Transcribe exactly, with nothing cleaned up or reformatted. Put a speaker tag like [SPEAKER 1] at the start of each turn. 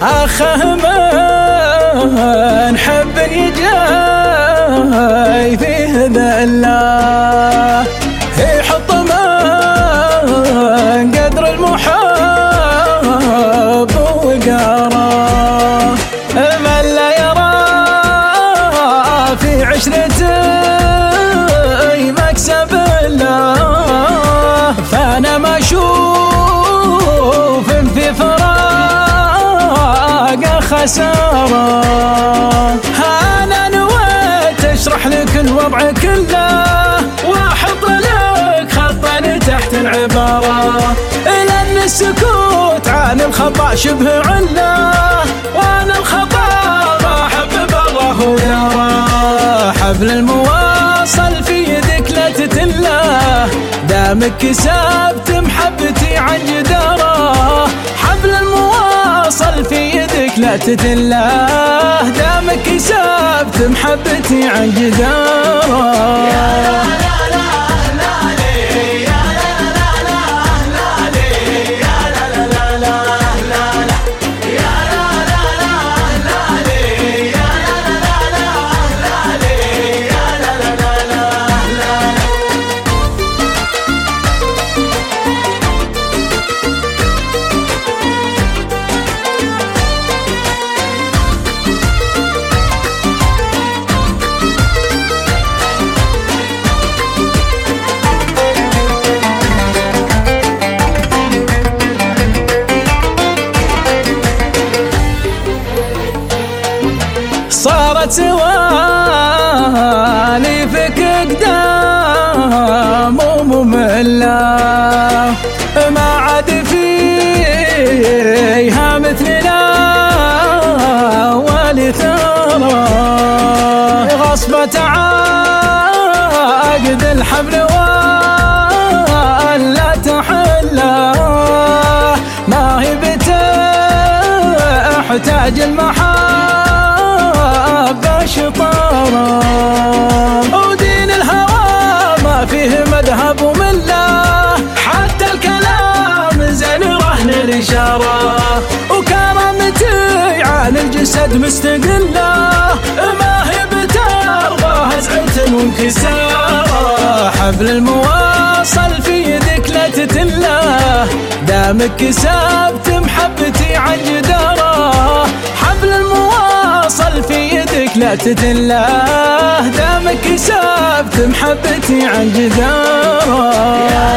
[SPEAKER 1] أخه من حب يجاي فيه ذله يحط من قدر المحب وقاره من لا يرى في عشرته مكسب له فأنا ما أشوف في فراقه خسارة. أنا نويت أشرح لك الوضع كله وأحط لك خطا تحت العبارة، لأن السكوت عن الخطأ شبه عله، وأنا الخطأ ما أحب بالله ويرى. حبل المواصل في يدك لا تتله، دامك كسبت محبتي عن جداره. حبل المواصل في يدك لا تتله، دامك كسبت محبتي عن جداره. صارت سواليفك قدام ومملة، ما عاد فيها مثلنا ولثرى غصبة عقد الحبل ولا تحله، ما هي بتحتاج المحبة شطارة، ودين الهوى ما فيه مذهب ومله، حتى الكلام زين رهن الإشارة، وكرامتي عن الجسد مستقلة، ما هي بترضى هزعة وانكسارة. حبل المواصل في يدك لا تتله، دامك كسبت محبتي عن جداره. حبل المواصل في يدك لا تتله، دامك كسبت محبتي عن جداره.